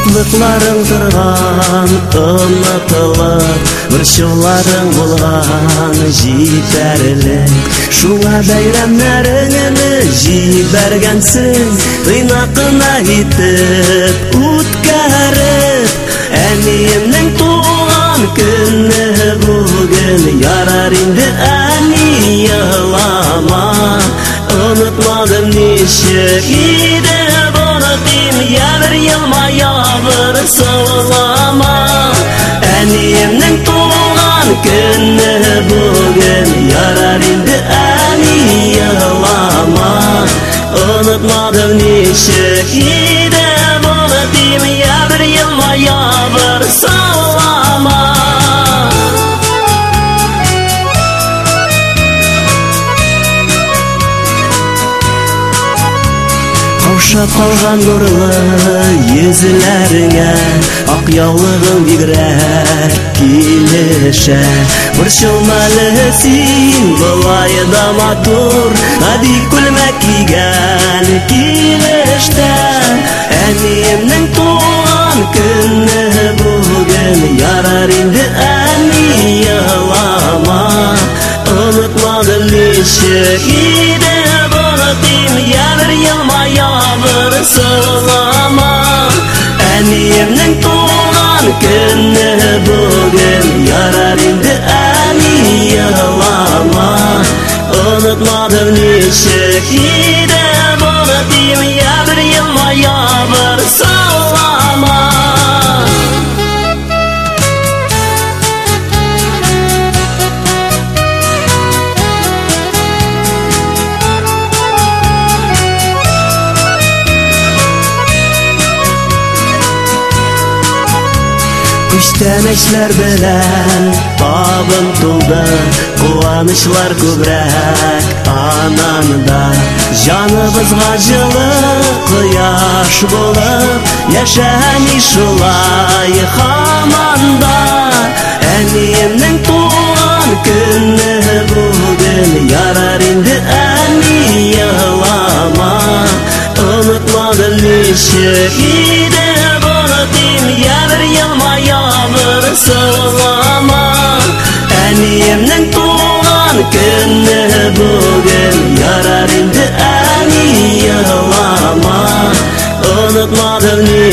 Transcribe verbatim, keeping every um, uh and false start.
Шатлыкларың тұрған ұнытылып, Үршуларың болған жипәрілік. Шуңа бәйрәмнәріңіні жибәргәнсің, Тыйнақына итіп үткәріп. Әниемнің туған күні бүгін, Ярар инде әни йылама. Unutmadım nişik ide bonatayım, ya bir yılma ya bir sağlama. Әниемнің туған күні бүгін, Ярар инде әни йылама. Unutmadım nişik ide bonatayım, ya bir yılma ya bir sağlama. Қаушап қалған нұрлы езілеріңе, Ақ яулығың бигрәк килешә. Бір шылмәлі син былай да матур, Әди күлмәк кигән килештә. Әниемнің туған күні бүгін, Ярар инде әни йылама. Unutmadım nişік ide bonatayım, ya bir yılma ya bir sağlama. Әниемнің туған күні бүгін, Ярар инде әни йылама. Unutmadım nişік ide bonatayım, ya bir yılma ya bir sağlama. Күчтәнечләр белән табын тулды, Куанычлар күбрәк ананда. Җаныбызга җылы кояш булып, Яшәми шулай һаманда. Әниемнең туган көне бүген, Ярар инде әни йылама. Unutmadım nişік ide bonatayım, ya bir yılma ya bir sağlama. Әниемнің туған күні бүгін, Ярар инде әни йылама. Unutmadım